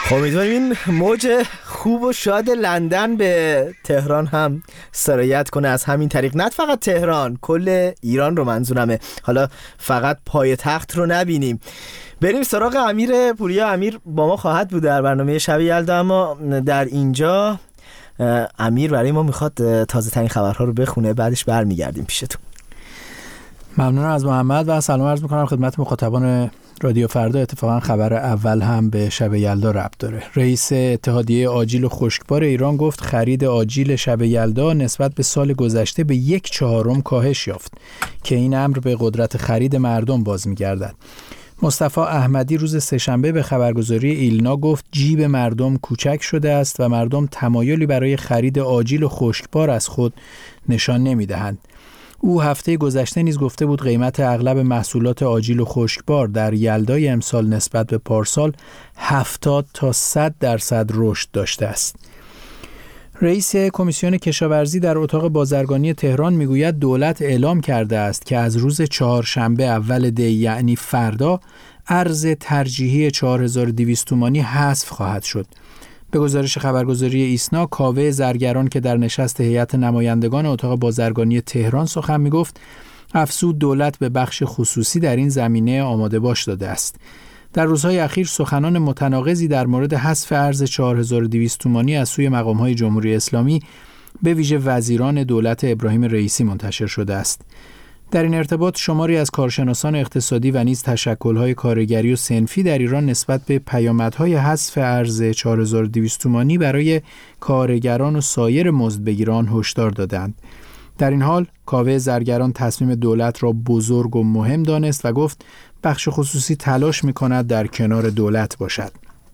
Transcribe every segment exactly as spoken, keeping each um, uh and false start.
خب امیدواریم این موج خوب و شاد لندن به تهران هم سرایت کنه از همین طریق. نه فقط تهران، کل ایران رو منظورمه. حالا فقط پایتخت رو نبینیم. بریم سراغ امیر پوریا. امیر با ما خواهد بود در برنامه شب یلدا، اما در اینجا امیر برای ما میخواد تازه ترین خبرها رو بخونه، بعدش برمیگردیم پیشتون. ممنونم از محمد و سلام عرض میکنم خدمت مخاطبان رادیو فردا. اتفاقا خبر اول هم به شب یلدا ربط داره. رئیس اتحادیه آجیل و خشکبار ایران گفت خرید آجیل شب یلدا نسبت به سال گذشته به یک چهارم کاهش یافت که این امر به قدرت خرید مردم باز میگردد. مصطفی احمدی روز سه‌شنبه به خبرگزاری ایلنا گفت جیب مردم کوچک شده است و مردم تمایلی برای خرید آجیل و خشکبار از خود نشان نمیدهند. او هفته گذشته نیز گفته بود قیمت اغلب محصولات آجیل و خشکبار در یلدای امسال نسبت به پارسال هفتاد تا صد درصد رشد داشته است. رئیس کمیسیون کشاورزی در اتاق بازرگانی تهران میگوید دولت اعلام کرده است که از روز چهارشنبه اول دی یعنی فردا ارز ترجیحی چهار هزار و دویست تومانی حذف خواهد شد. به گزارش خبرگزاری ایسنا، کاوه زرگران که در نشست هیئت نمایندگان اتاق بازرگانی تهران سخن میگفت افزود دولت به بخش خصوصی در این زمینه آماده باش داده است. در روزهای اخیر سخنان متناقضی در مورد حذف ارز چهار هزار و دویست تومانی از سوی مقام‌های جمهوری اسلامی به ویژه وزیران دولت ابراهیم رئیسی منتشر شده است. در این ارتباط شماری از کارشناسان اقتصادی و نیز تشکل‌های کارگری و صنفی در ایران نسبت به پیامدهای حذف ارز چهار هزار و دویست تومانی برای کارگران و سایر مزدبگیران هشدار دادند. در این حال کاوه زرگران تصمیم دولت را بزرگ و مهم دانست و گفت بخش خصوصی تلاش می‌کند در کنار دولت باشد.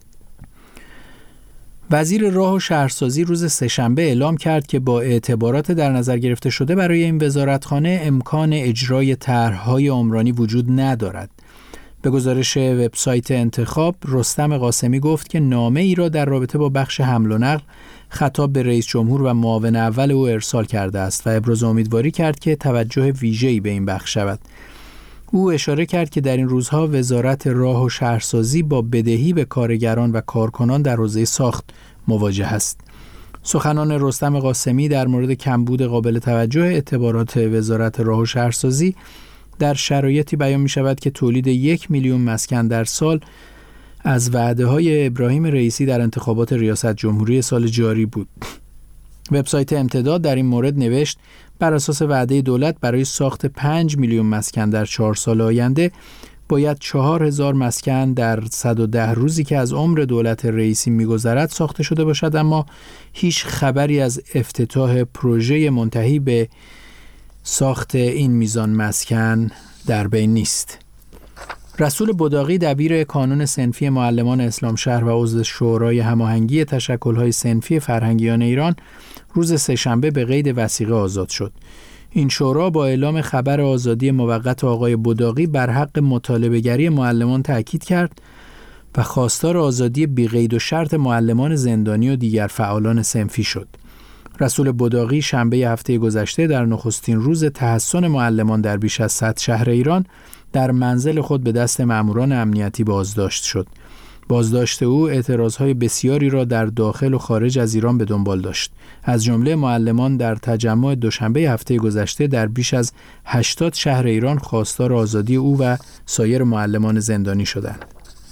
وزیر راه و شهرسازی روز سه‌شنبه اعلام کرد که با اعتبارات در نظر گرفته شده برای این وزارتخانه امکان اجرای طرح‌های عمرانی وجود ندارد. به گزارش وبسایت انتخاب، رستم قاسمی گفت که نامه ای را در رابطه با بخش حمل و نقل خطاب به رئیس جمهور و معاون اول او ارسال کرده است و ابراز امیدواری کرد که توجه ویژه‌ای به این بخش شود. او اشاره کرد که در این روزها وزارت راه و شهرسازی با بدهی به کارگران و کارکنان در حوزه ساخت مواجه است. سخنان رستم قاسمی در مورد کمبود قابل توجه اعتبارات وزارت راه و شهرسازی در شرایطی بیان می شود که تولید یک میلیون مسکن در سال از وعده‌های ابراهیم رئیسی در انتخابات ریاست جمهوری سال جاری بود. وبسایت امتداد در این مورد نوشت بر اساس وعده دولت برای ساخت پنج میلیون مسکن در چهار سال آینده باید چهار هزار مسکن در صد و ده روزی که از عمر دولت رئیسی می‌گذرد ساخته شده باشد، اما هیچ خبری از افتتاح پروژه منتهی به ساخت این میزان مسکن در بین نیست. رسول بداقی دبیر کانون صنفی معلمان اسلامشهر و عضو شورای هماهنگی تشکل‌های صنفی فرهنگیان ایران روز سه‌شنبه به قید وثیقه آزاد شد. این شورا با اعلام خبر آزادی موقت آقای بداقی بر حق مطالبه‌گری معلمان تأکید کرد و خواستار آزادی بی قید و شرط معلمان زندانی و دیگر فعالان صنفی شد. رسول بداقی شنبه هفته گذشته در نخستین روز تحصن معلمان در بیش از صد شهر ایران در منزل خود به دست ماموران امنیتی بازداشت شد. بازداشت او اعتراضهای بسیاری را در داخل و خارج از ایران به دنبال داشت. از جمله معلمان در تجمع دوشنبه هفته گذشته در بیش از هشتاد شهر ایران خواستار آزادی او و سایر معلمان زندانی شدند.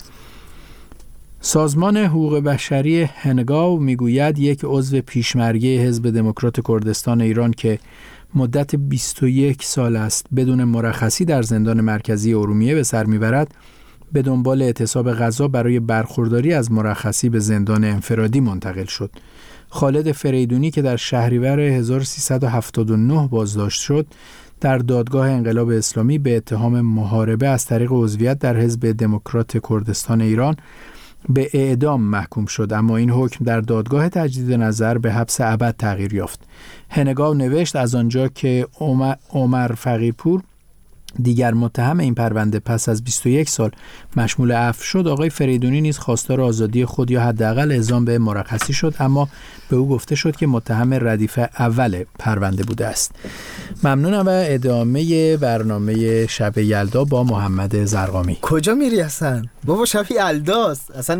سازمان حقوق بشری هنگاو میگوید یک عضو پیشمرگه حزب دموکرات کردستان ایران که مدت بیست و یک سال است بدون مرخصی در زندان مرکزی ارومیه به سر میبرد، به دنبال اعتصاب غذا برای برخورداری از مرخصی به زندان انفرادی منتقل شد. خالد فریدونی که در شهریور هزار و سیصد و هفتاد و نه بازداشت شد، در دادگاه انقلاب اسلامی به اتهام محاربه از طریق عضویت در حزب دموکرات کردستان ایران به اعدام محکوم شد، اما این حکم در دادگاه تجدید نظر به حبس ابد تغییر یافت. هنگاو نوشت از آنجا که عمر, عمر فقیرپور دیگر متهم این پرونده پس از بیست و یک سال مشمول عفو شد، آقای فریدونی نیز خواستار آزادی خود یا حداقل اعزام به مرخصی شد، اما به او گفته شد که متهم ردیف اول پرونده بوده است. ممنونم و ادامه برنامه شب یلدا با محمد زرقامی. کجا میری اصلا؟ بابا شب یلداست اصلا.